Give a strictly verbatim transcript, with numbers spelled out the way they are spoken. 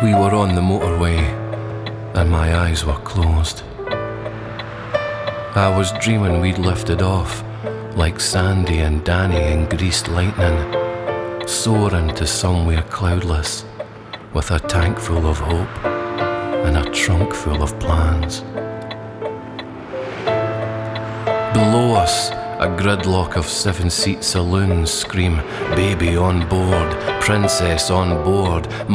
We were on the motorway, and my eyes were closed. I was dreaming we'd lifted off, like Sandy and Danny in Greased Lightning, soaring to somewhere cloudless, with a tank full of hope and a trunk full of plans. Below us, a gridlock of seven-seat saloons scream, "Baby on board, princess on board."